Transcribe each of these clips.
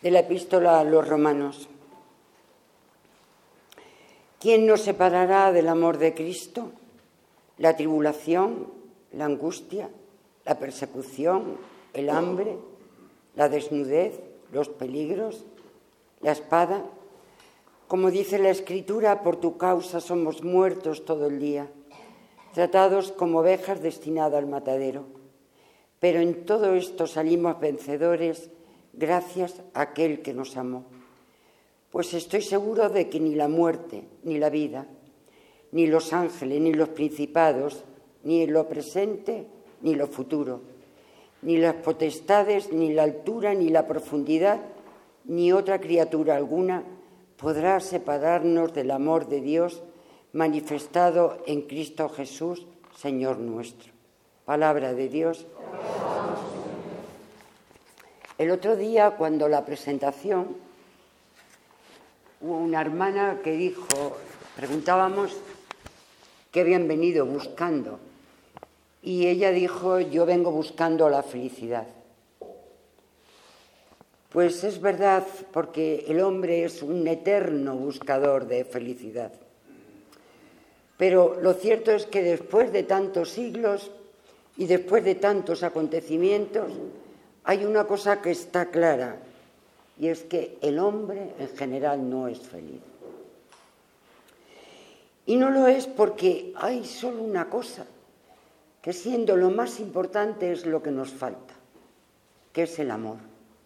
de la epístola a los romanos. ¿Quién nos separará del amor de Cristo? La tribulación, la angustia, la persecución, el hambre, la desnudez, los peligros, la espada. Como dice la Escritura, por tu causa somos muertos todo el día, tratados como ovejas destinadas al matadero. Pero en todo esto salimos vencedores gracias a aquel que nos amó. Pues estoy seguro de que ni la muerte, ni la vida, ni los ángeles, ni los principados, ni lo presente, ni lo futuro, ni las potestades, ni la altura, ni la profundidad, ni otra criatura alguna podrá separarnos del amor de Dios manifestado en Cristo Jesús, Señor nuestro. Palabra de Dios. El otro día, cuando la presentación, hubo una hermana que dijo, preguntábamos qué habían venido buscando, y ella dijo, yo vengo buscando la felicidad. Pues es verdad, porque el hombre es un eterno buscador de felicidad. Pero lo cierto es que después de tantos siglos y después de tantos acontecimientos, hay una cosa que está clara, y es que el hombre en general no es feliz. Y no lo es porque hay solo una cosa, que siendo lo más importante es lo que nos falta, que es el amor.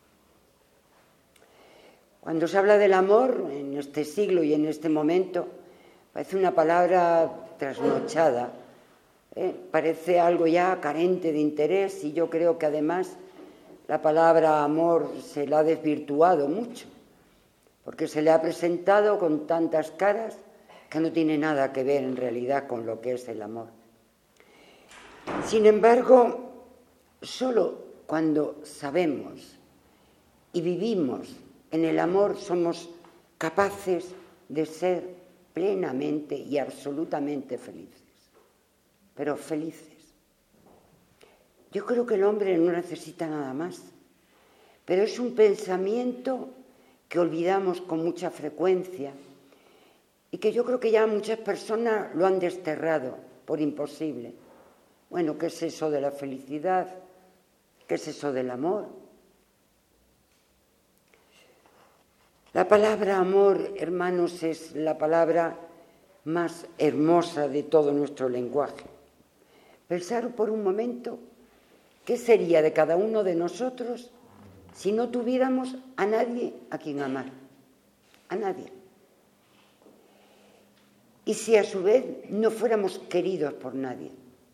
Cuando se habla del amor en este siglo y en este momento, parece una palabra trasnochada, parece algo ya carente de interés, y yo creo que además la palabra amor se la ha desvirtuado mucho, porque se le ha presentado con tantas caras que no tiene nada que ver en realidad con lo que es el amor. Sin embargo, solo cuando sabemos y vivimos en el amor somos capaces de ser plenamente y absolutamente felices, pero felices. Yo creo que el hombre no necesita nada más, pero es un pensamiento que olvidamos con mucha frecuencia y que yo creo que ya muchas personas lo han desterrado por imposible. Bueno, ¿qué es eso de la felicidad? ¿Qué es eso del amor? La palabra amor, hermanos, es la palabra más hermosa de todo nuestro lenguaje. Pensar por un momento qué sería de cada uno de nosotros si no tuviéramos a nadie a quien amar. A nadie. Y si a su vez no fuéramos queridos por nadie.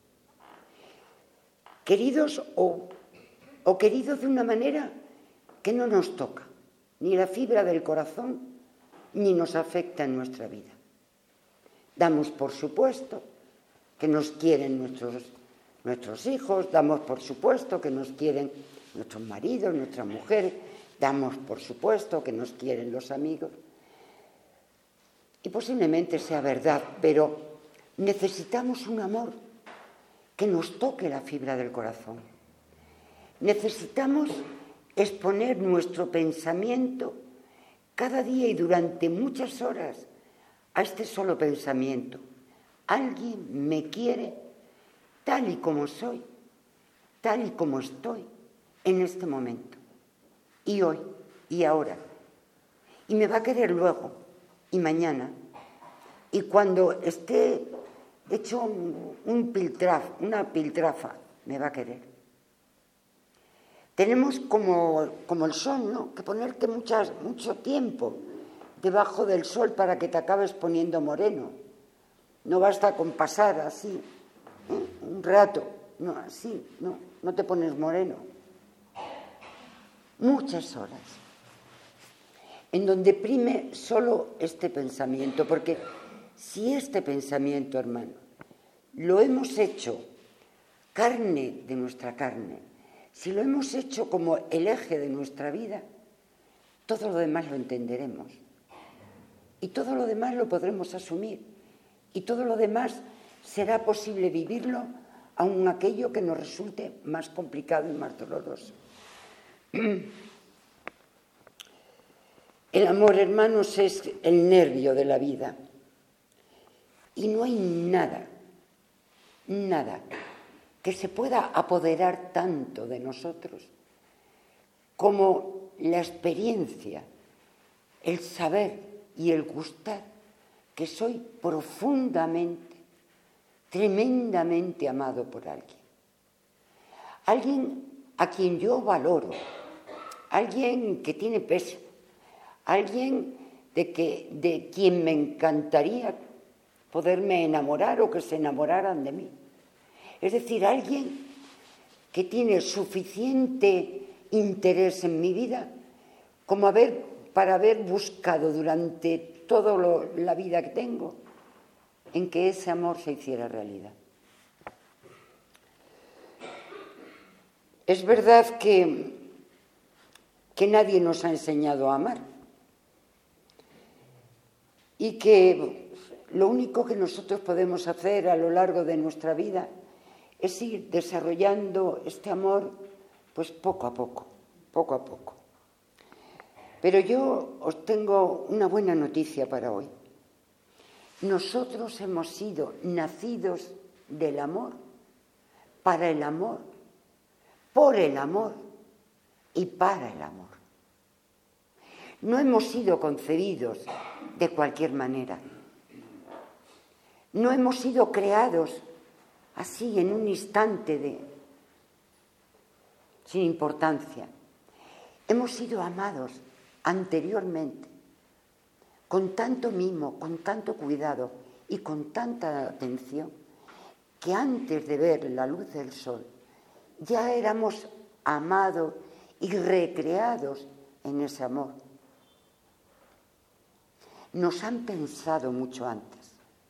Queridos o queridos de una manera que no nos toca, ni la fibra del corazón, ni nos afecta en nuestra vida. Damos por supuesto que nos quieren nuestros hijos, damos por supuesto que nos quieren nuestros maridos, nuestras mujeres, damos por supuesto que nos quieren los amigos. Y posiblemente sea verdad, pero necesitamos un amor que nos toque la fibra del corazón. Necesitamos exponer nuestro pensamiento cada día y durante muchas horas a este solo pensamiento. Alguien me quiere tal y como soy, tal y como estoy en este momento, y hoy, y ahora, y me va a querer luego, y mañana, y cuando esté hecho una piltrafa, me va a querer. Tenemos como el sol, ¿no?, que ponerte mucho tiempo debajo del sol para que te acabes poniendo moreno. No basta con pasar así, un rato, no, así, no te pones moreno. Muchas horas, en donde prime solo este pensamiento, porque si este pensamiento, hermano, lo hemos hecho carne de nuestra carne, si lo hemos hecho como el eje de nuestra vida, todo lo demás lo entenderemos y todo lo demás lo podremos asumir y todo lo demás será posible vivirlo, aun aquello que nos resulte más complicado y más doloroso. El amor, hermanos, es el nervio de la vida. Y no hay nada que se pueda apoderar tanto de nosotros como la experiencia, el saber y el gustar que soy profundamente, tremendamente amado por alguien. Alguien a quien yo valoro, alguien que tiene peso, alguien de quien me encantaría poderme enamorar o que se enamoraran de mí. Es decir, alguien que tiene suficiente interés en mi vida como para haber buscado durante toda la vida que tengo en que ese amor se hiciera realidad. Es verdad que nadie nos ha enseñado a amar y que lo único que nosotros podemos hacer a lo largo de nuestra vida es ir desarrollando este amor, pues poco a poco. Pero yo os tengo una buena noticia para hoy. Nosotros hemos sido nacidos del amor, para el amor, por el amor y para el amor. No hemos sido concebidos de cualquier manera. No hemos sido creados así en un instante sin importancia. Hemos sido amados anteriormente, con tanto mimo, con tanto cuidado y con tanta atención, que antes de ver la luz del sol ya éramos amados y recreados en ese amor. Nos han pensado mucho antes,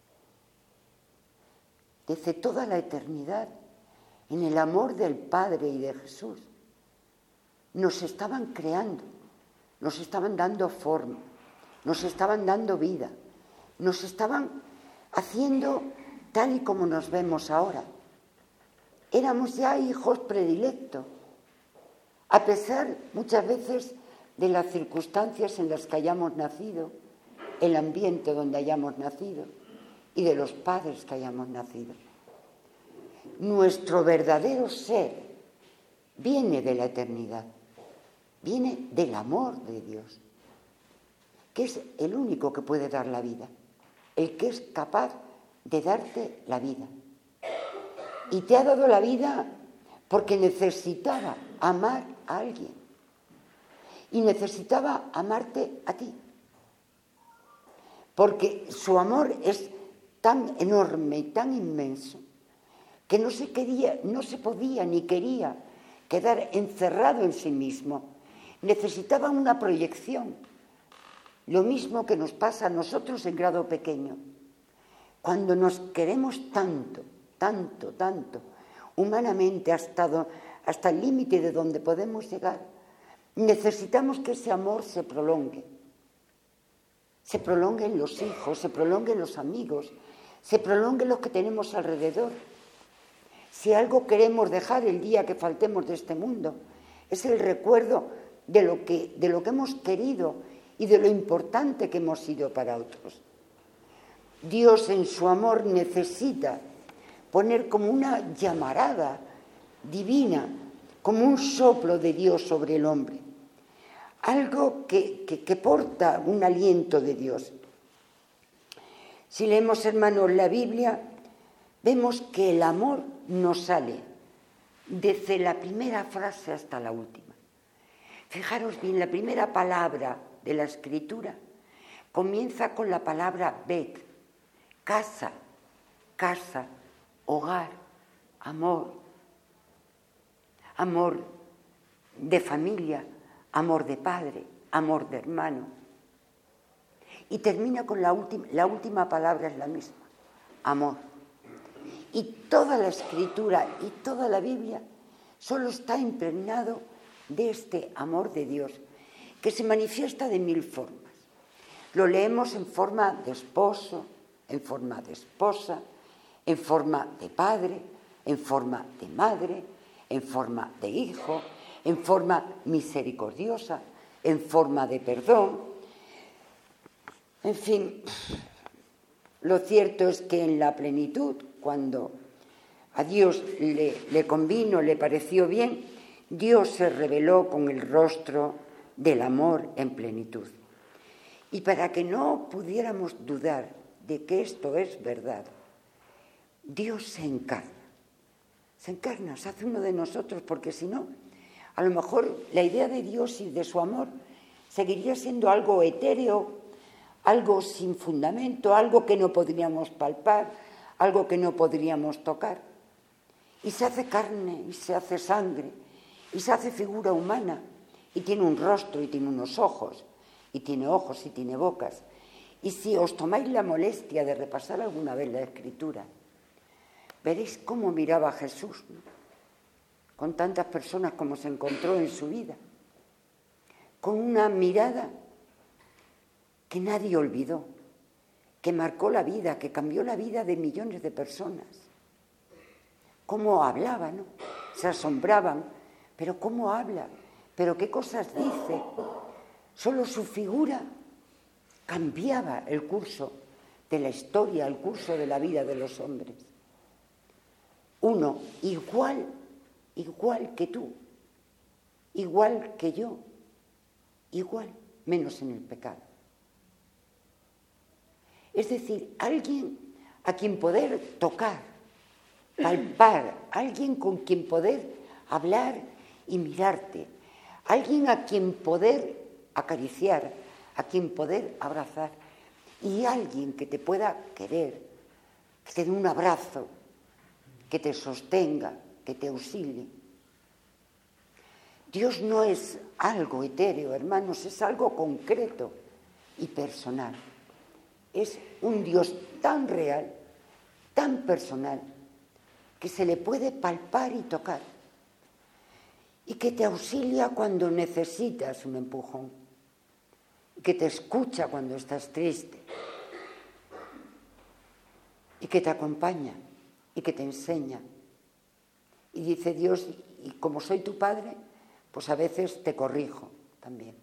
desde toda la eternidad, en el amor del Padre y de Jesús. Nos estaban creando, nos estaban dando forma, nos estaban dando vida, nos estaban haciendo tal y como nos vemos ahora. Éramos ya hijos predilectos, a pesar muchas veces de las circunstancias en las que hayamos nacido, el ambiente donde hayamos nacido y de los padres que hayamos nacido. Nuestro verdadero ser viene de la eternidad, viene del amor de Dios, que es el único que puede dar la vida, el que es capaz de darte la vida. Y te ha dado la vida porque necesitaba amar a alguien y necesitaba amarte a ti, porque su amor es tan enorme y tan inmenso que no se podía ni quería quedar encerrado en sí mismo. Necesitaba una proyección, lo mismo que nos pasa a nosotros en grado pequeño. Cuando nos queremos tanto, humanamente hasta el límite de donde podemos llegar, necesitamos que ese amor se prolongue en los hijos, se prolongue en los amigos, se prolongue en los que tenemos alrededor. Si algo queremos dejar el día que faltemos de este mundo, es el recuerdo de lo que hemos querido y de lo importante que hemos sido para otros. Dios en su amor necesita poner como una llamarada divina, como un soplo de Dios sobre el hombre, algo que porta un aliento de Dios. Si leemos, hermanos, la Biblia, vemos que el amor nos sale desde la primera frase hasta la última. Fijaros bien, la primera palabra de la Escritura comienza con la palabra bet, casa, hogar, amor de familia, amor de padre, amor de hermano. Y termina con la última palabra es la misma, amor. Y toda la Escritura y toda la Biblia solo está impregnado de este amor de Dios, que se manifiesta de 1000 formas. Lo leemos en forma de esposo, en forma de esposa, en forma de padre, en forma de madre, en forma de hijo, en forma misericordiosa, en forma de perdón, En fin, lo cierto es que en la plenitud, cuando a Dios le convino, le pareció bien, Dios se reveló con el rostro del amor en plenitud. Y para que no pudiéramos dudar de que esto es verdad, Dios se encarna, se hace uno de nosotros, porque si no, a lo mejor la idea de Dios y de su amor seguiría siendo algo etéreo, algo sin fundamento, algo que no podríamos palpar, algo que no podríamos tocar. Y se hace carne, y se hace sangre, y se hace figura humana, y tiene un rostro, y tiene unos ojos, y tiene ojos, y tiene bocas. Y si os tomáis la molestia de repasar alguna vez la Escritura, veréis cómo miraba a Jesús, ¿no? Con tantas personas como se encontró en su vida, con una mirada que nadie olvidó, que marcó la vida, que cambió la vida de millones de personas. Cómo hablaba, ¿no? Se asombraban, pero cómo habla, pero qué cosas dice. Solo su figura cambiaba el curso de la historia, el curso de la vida de los hombres. Uno igual que tú, igual que yo, igual, menos en el pecado. Es decir, alguien a quien poder tocar, palpar, alguien con quien poder hablar y mirarte, alguien a quien poder acariciar, a quien poder abrazar, y alguien que te pueda querer, que te dé un abrazo, que te sostenga, que te auxilie. Dios no es algo etéreo, hermanos, es algo concreto y personal. Es un Dios tan real, tan personal, que se le puede palpar y tocar, y que te auxilia cuando necesitas un empujón, y que te escucha cuando estás triste, y que te acompaña, y que te enseña. Y dice Dios, y como soy tu padre, pues a veces te corrijo también.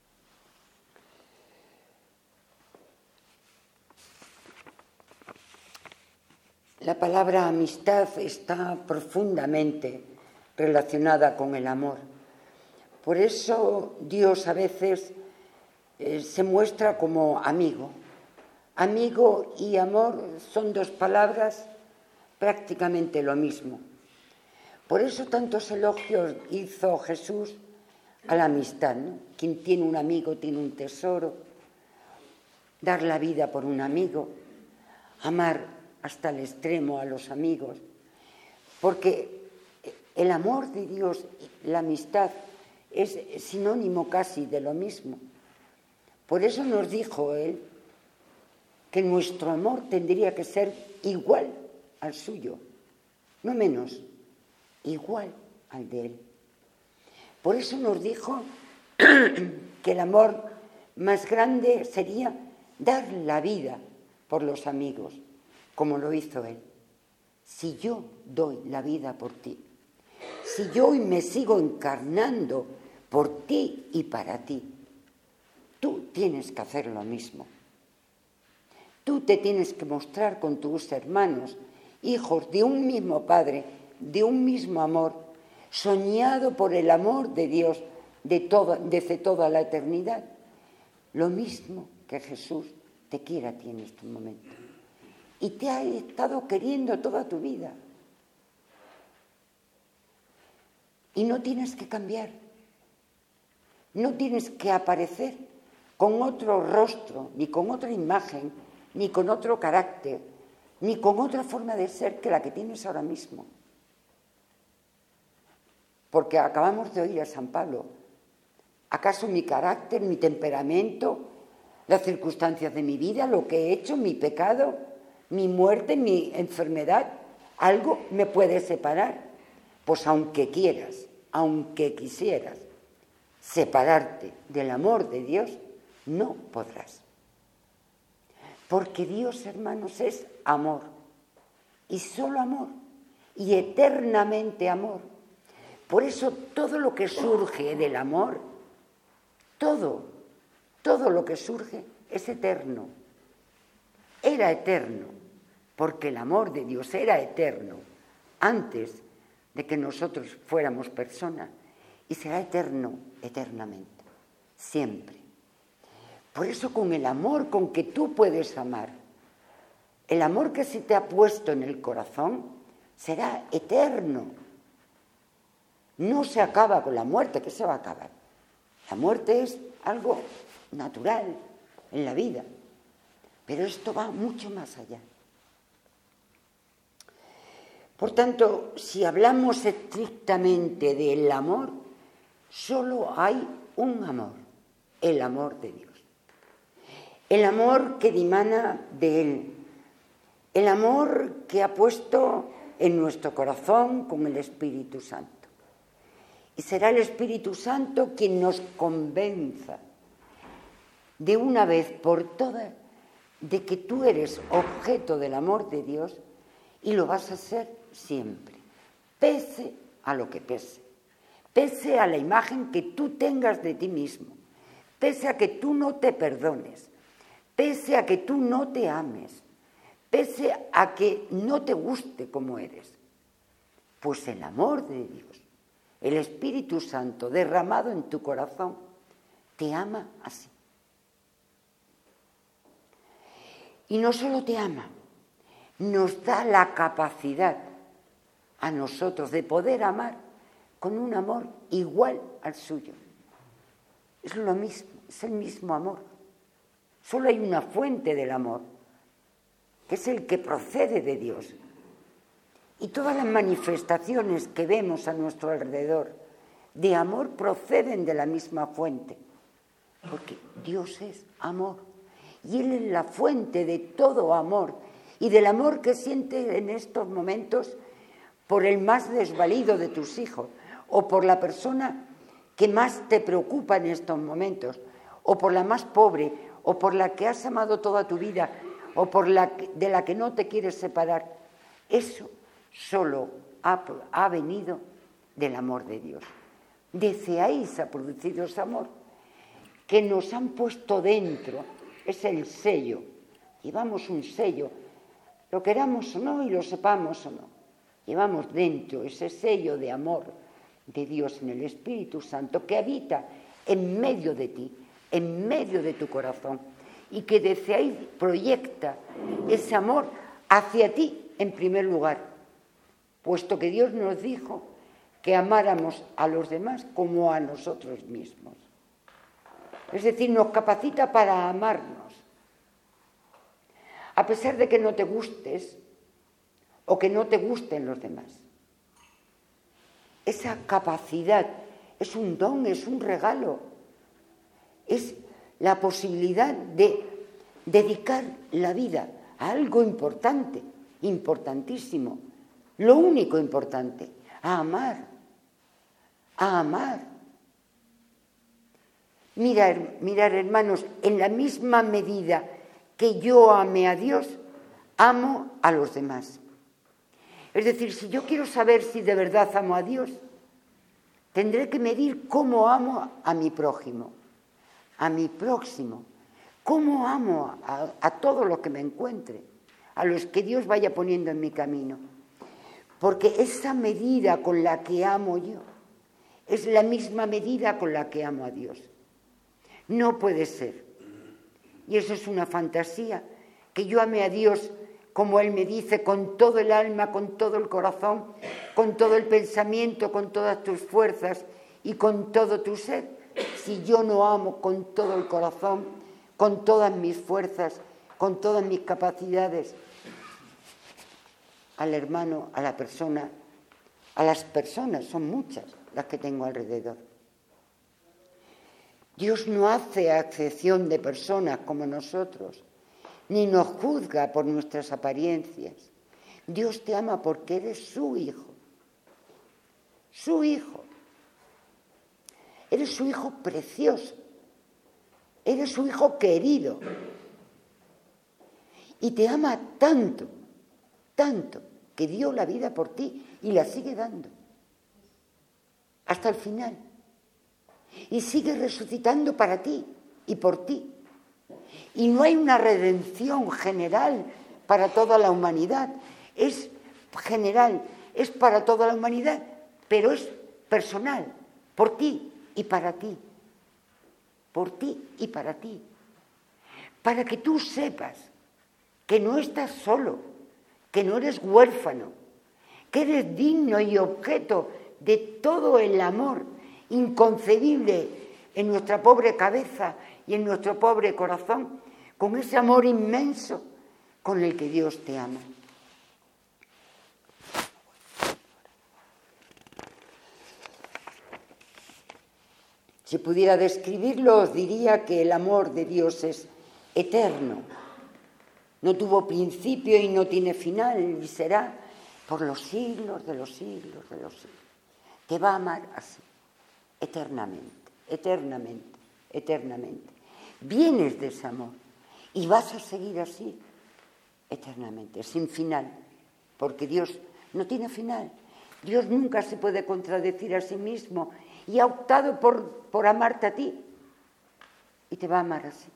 La palabra amistad está profundamente relacionada con el amor. Por eso Dios a veces se muestra como amigo. Amigo y amor son dos palabras prácticamente lo mismo. Por eso tantos elogios hizo Jesús a la amistad, ¿no? Quien tiene un amigo tiene un tesoro. Dar la vida por un amigo, amar hasta el extremo a los amigos, porque el amor de Dios, la amistad, es sinónimo casi de lo mismo. Por eso nos dijo Él que nuestro amor tendría que ser igual al suyo, no menos, igual al de Él. Por eso nos dijo que el amor más grande sería dar la vida por los amigos, como lo hizo Él. Si yo doy la vida por ti, si yo hoy me sigo encarnando por ti y para ti, tú tienes que hacer lo mismo. Tú te tienes que mostrar con tus hermanos, hijos de un mismo Padre, de un mismo amor, soñado por el amor de Dios desde toda la eternidad. Lo mismo que Jesús te quiere a ti en este momento. Y te ha estado queriendo toda tu vida. Y no tienes que cambiar. No tienes que aparecer con otro rostro, ni con otra imagen, ni con otro carácter, ni con otra forma de ser que la que tienes ahora mismo. Porque acabamos de oír a San Pablo. ¿Acaso mi carácter, mi temperamento, las circunstancias de mi vida, lo que he hecho, mi pecado, mi muerte, mi enfermedad, algo me puede separar? Pues aunque quieras, aunque quisieras separarte del amor de Dios, no podrás. Porque Dios, hermanos, es amor, y solo amor, y eternamente amor. Por eso todo lo que surge del amor, todo lo que surge, es eterno. Era eterno, porque el amor de Dios era eterno antes de que nosotros fuéramos personas, y será eterno eternamente, siempre. Por eso, con el amor con que tú puedes amar, el amor que se te ha puesto en el corazón, será eterno. No se acaba con la muerte. ¿Qué se va a acabar? La muerte es algo natural en la vida, pero esto va mucho más allá. Por tanto, si hablamos estrictamente del amor, solo hay un amor, el amor de Dios. El amor que dimana de Él, el amor que ha puesto en nuestro corazón con el Espíritu Santo. Y será el Espíritu Santo quien nos convenza de una vez por todas de que tú eres objeto del amor de Dios y lo vas a ser siempre, pese a lo que pese, pese a la imagen que tú tengas de ti mismo, pese a que tú no te perdones, pese a que tú no te ames, pese a que no te guste como eres. Pues el amor de Dios, el Espíritu Santo derramado en tu corazón, te ama así. Y no solo te ama, nos da la capacidad a nosotros de poder amar con un amor igual al suyo. Es lo mismo, es el mismo amor. Solo hay una fuente del amor, que es el que procede de Dios. Y todas las manifestaciones que vemos a nuestro alrededor de amor proceden de la misma fuente, porque Dios es amor. Y Él es la fuente de todo amor, y del amor que sientes en estos momentos por el más desvalido de tus hijos, o por la persona que más te preocupa en estos momentos, o por la más pobre, o por la que has amado toda tu vida, o por de la que no te quieres separar. Eso solo ha venido del amor de Dios. Desde ahí se ha producido ese amor que nos han puesto dentro. Es el sello. Llevamos un sello, lo queramos o no y lo sepamos o no. Llevamos dentro ese sello de amor de Dios en el Espíritu Santo que habita en medio de ti, en medio de tu corazón, y que desde ahí proyecta ese amor hacia ti en primer lugar, puesto que Dios nos dijo que amáramos a los demás como a nosotros mismos. Es decir, nos capacita para amarnos, a pesar de que no te gustes o que no te gusten los demás. Esa capacidad es un don, es un regalo, es la posibilidad de dedicar la vida a algo importante, importantísimo, lo único importante, a amar, a amar. Mirar, hermanos, en la misma medida que yo ame a Dios, amo a los demás. Es decir, si yo quiero saber si de verdad amo a Dios, tendré que medir cómo amo a mi prójimo, a mi próximo, cómo amo a todo lo que me encuentre, a los que Dios vaya poniendo en mi camino. Porque esa medida con la que amo yo es la misma medida con la que amo a Dios. No puede ser. Y eso es una fantasía, que yo ame a Dios como Él me dice, con todo el alma, con todo el corazón, con todo el pensamiento, con todas tus fuerzas y con todo tu ser. Si yo no amo con todo el corazón, con todas mis fuerzas, con todas mis capacidades, al hermano, a la persona, a las personas, son muchas las que tengo alrededor. Dios no hace acepción de personas como nosotros, ni nos juzga por nuestras apariencias. Dios te ama porque eres su hijo. Su hijo. Eres su hijo precioso. Eres su hijo querido. Y te ama tanto, tanto, que dio la vida por ti y la sigue dando. Hasta el final. Y sigue resucitando para ti y por ti. Y no hay una redención general para toda la humanidad. Es general, es para toda la humanidad, pero es personal, por ti y para ti. Por ti y para ti. Para que tú sepas que no estás solo, que no eres huérfano, que eres digno y objeto de todo el amor inconcebible en nuestra pobre cabeza y en nuestro pobre corazón, con ese amor inmenso con el que Dios te ama. Si pudiera describirlo, os diría que el amor de Dios es eterno. No tuvo principio y no tiene final, y será por los siglos de los siglos de los siglos. Te va a amar así, eternamente, eternamente, eternamente. Vienes de ese amor y vas a seguir así eternamente, sin final, porque Dios no tiene final. Dios nunca se puede contradecir a sí mismo y ha optado por amarte a ti y te va a amar así.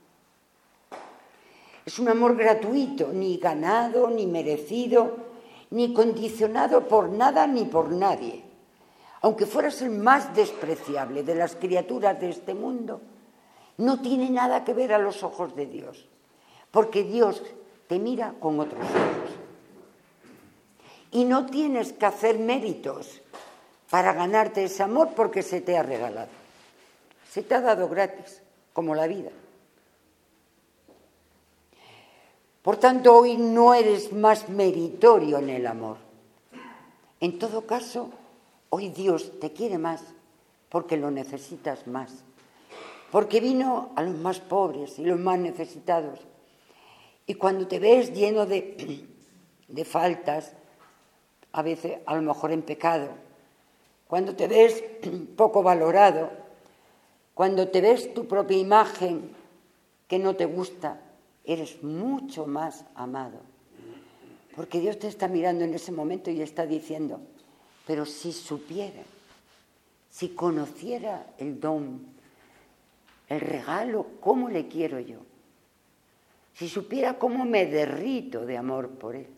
Es un amor gratuito, ni ganado, ni merecido, ni condicionado por nada ni por nadie. Aunque fueras el más despreciable de las criaturas de este mundo, no tiene nada que ver a los ojos de Dios, porque Dios te mira con otros ojos. Y no tienes que hacer méritos para ganarte ese amor porque se te ha regalado. Se te ha dado gratis, como la vida. Por tanto, hoy no eres más meritorio en el amor. En todo caso, hoy Dios te quiere más porque lo necesitas más. Porque vino a los más pobres y los más necesitados. Y cuando te ves lleno de faltas, a veces a lo mejor en pecado, cuando te ves poco valorado, cuando te ves tu propia imagen que no te gusta, eres mucho más amado. Porque Dios te está mirando en ese momento y está diciendo, pero si supiera, si conociera el don, el regalo, ¿cómo le quiero yo? Si supiera cómo me derrito de amor por él,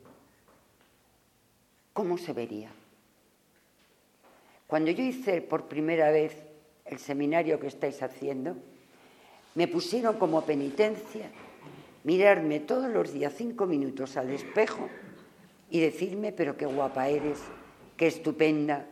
¿cómo se vería? Cuando yo hice por primera vez el seminario que estáis haciendo, me pusieron como penitencia mirarme todos los días 5 minutos al espejo y decirme, pero qué guapa eres, qué estupenda,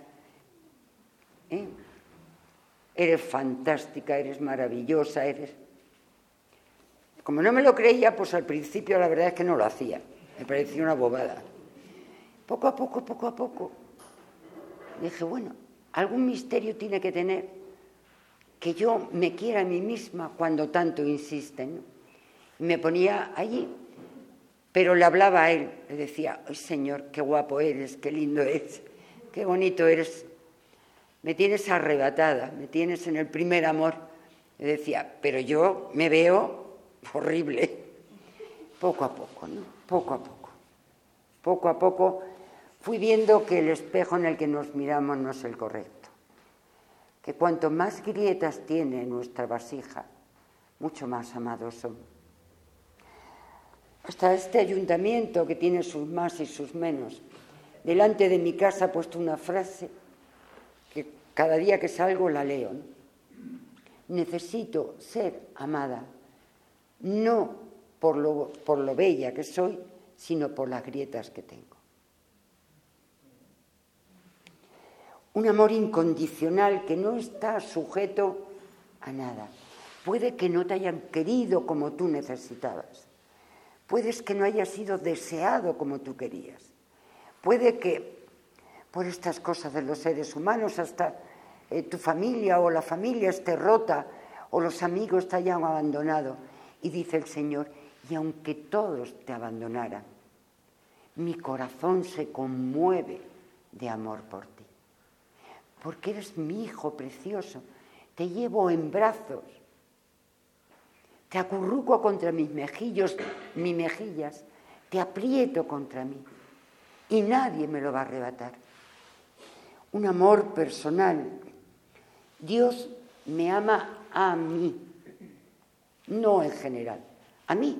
eres fantástica, eres maravillosa, eres... Como no me lo creía, pues al principio la verdad es que no lo hacía, me parecía una bobada. Poco a poco, dije, bueno, algún misterio tiene que tener que yo me quiera a mí misma cuando tanto insisten, ¿no? Y me ponía allí, pero le hablaba a él, le decía, ay Señor, qué guapo eres, qué lindo eres, qué bonito eres, me tienes arrebatada, me tienes en el primer amor. Le decía, pero yo me veo horrible. Poco a poco, ¿no? Poco a poco fui viendo que el espejo en el que nos miramos no es el correcto, que cuanto más grietas tiene nuestra vasija, mucho más amados somos. Hasta este ayuntamiento, que tiene sus más y sus menos, delante de mi casa ha puesto una frase que cada día que salgo la leo, ¿no? Necesito ser amada, no por lo bella que soy, sino por las grietas que tengo. Un amor incondicional que no está sujeto a nada. Puede que no te hayan querido como tú necesitabas. Puede que no hayas sido deseado como tú querías. Puede que por estas cosas de los seres humanos hasta tu familia o la familia esté rota o los amigos te hayan abandonado. Y dice el Señor, y aunque todos te abandonaran, mi corazón se conmueve de amor por ti. Porque eres mi hijo precioso, te llevo en brazos, te acurruco contra mis mejillas, te aprieto contra mí y nadie me lo va a arrebatar. Un amor personal. Dios me ama a mí, no en general. a mí.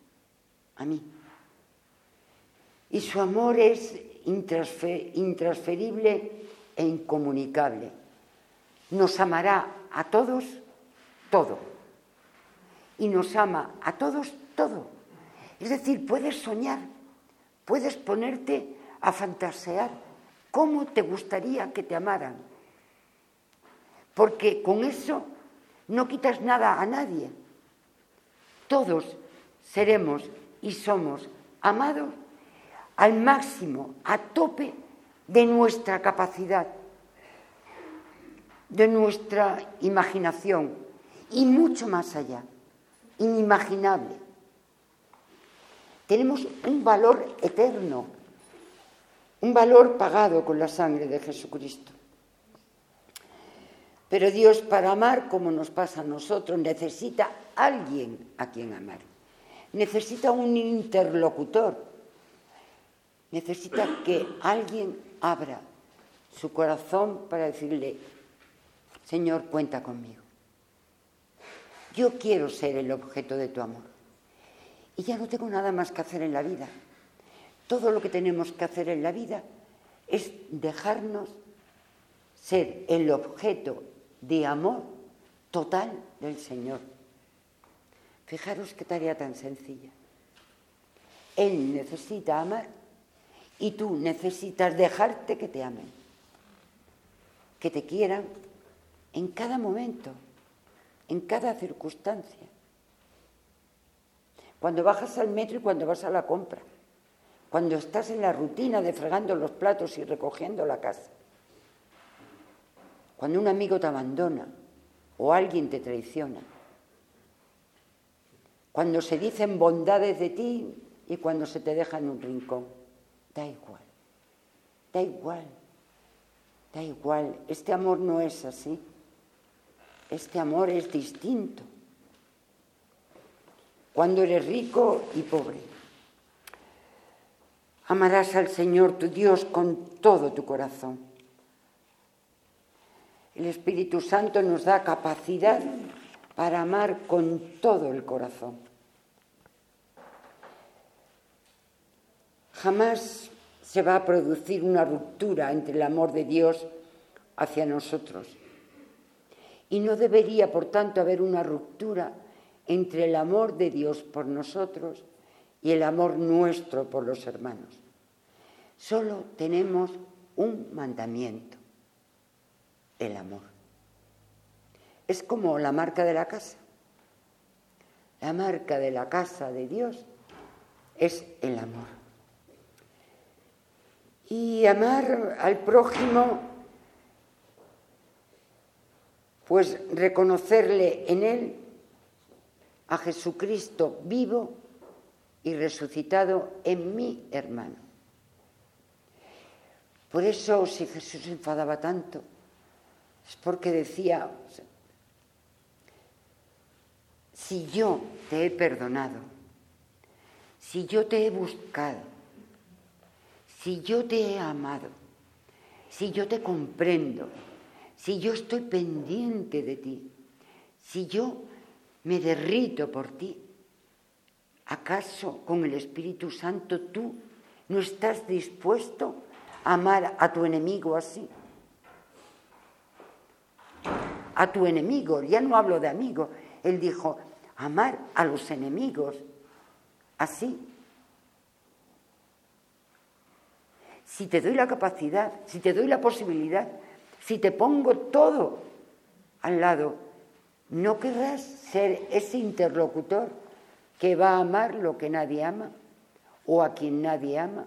Y su amor es intransferible e incomunicable. Nos amará a todos todo. Y nos ama a todos todo. Es decir, puedes soñar, puedes ponerte a fantasear cómo te gustaría que te amaran. Porque con eso no quitas nada a nadie. Todos seremos y somos amados al máximo, a tope de nuestra capacidad, de nuestra imaginación y mucho más allá, inimaginable. Tenemos un valor eterno, un valor pagado con la sangre de Jesucristo. Pero Dios, para amar como nos pasa a nosotros, necesita alguien a quien amar. Necesita un interlocutor. Necesita que alguien abra su corazón para decirle: Señor, cuenta conmigo. Yo quiero ser el objeto de tu amor. Y ya no tengo nada más que hacer en la vida. Todo lo que tenemos que hacer en la vida es dejarnos ser el objeto de amor total del Señor. Fijaros qué tarea tan sencilla. Él necesita amar y tú necesitas dejarte que te amen, que te quieran en cada momento, en cada circunstancia. Cuando bajas al metro y cuando vas a la compra, cuando estás en la rutina de fregando los platos y recogiendo la casa, cuando un amigo te abandona o alguien te traiciona, cuando se dicen bondades de ti y cuando se te deja en un rincón, da igual, da igual, da igual. Este amor no es así, este amor es distinto. Cuando eres rico y pobre, amarás al Señor tu Dios con todo tu corazón. El Espíritu Santo nos da capacidad para amar con todo el corazón. Jamás se va a producir una ruptura entre el amor de Dios hacia nosotros. Y no debería, por tanto, haber una ruptura entre el amor de Dios por nosotros y el amor nuestro por los hermanos. Solo tenemos un mandamiento: el amor. Es como la marca de la casa. La marca de la casa de Dios es el amor. Y amar al prójimo, pues reconocerle en él a Jesucristo vivo y resucitado en mi hermano. Por eso, si Jesús se enfadaba tanto, es porque decía: si yo te he perdonado, si yo te he buscado, si yo te he amado, si yo te comprendo, si yo estoy pendiente de ti, si yo me derrito por ti, ¿acaso con el Espíritu Santo tú no estás dispuesto a amar a tu enemigo así? A tu enemigo, ya no hablo de amigo, él dijo: amar a los enemigos así. Si te doy la capacidad, si te doy la posibilidad, si te pongo todo al lado, ¿no querrás ser ese interlocutor que va a amar lo que nadie ama o a quien nadie ama?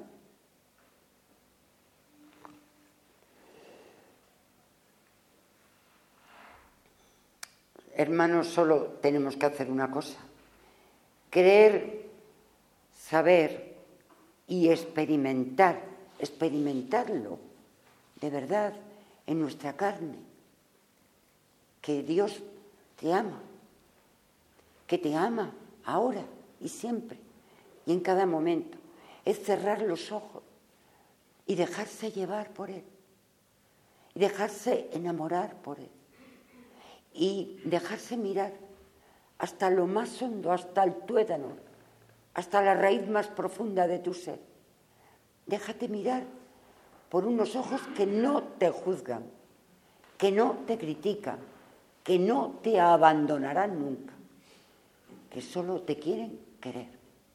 Hermanos, solo tenemos que hacer una cosa: creer, saber y experimentarlo de verdad en nuestra carne, que Dios te ama, que te ama ahora y siempre y en cada momento. Es cerrar los ojos y dejarse llevar por Él, y dejarse enamorar por Él, y dejarse mirar hasta lo más hondo, hasta el tuétano, hasta la raíz más profunda de tu ser. Déjate mirar por unos ojos que no te juzgan, que no te critican, que no te abandonarán nunca, que solo te quieren querer.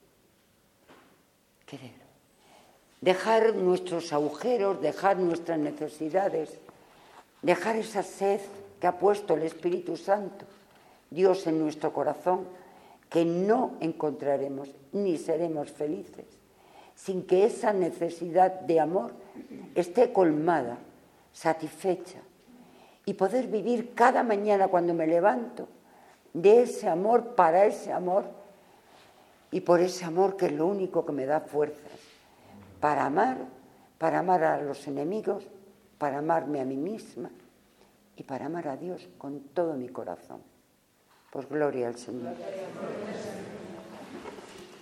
Querer. Dejar nuestros agujeros, dejar nuestras necesidades, dejar esa sed que ha puesto el Espíritu Santo, Dios en nuestro corazón, que no encontraremos ni seremos felices sin que esa necesidad de amor esté colmada, satisfecha, y poder vivir cada mañana cuando me levanto de ese amor, para ese amor y por ese amor que es lo único que me da fuerzas para amar a los enemigos, para amarme a mí misma y para amar a Dios con todo mi corazón. Pues gloria al Señor.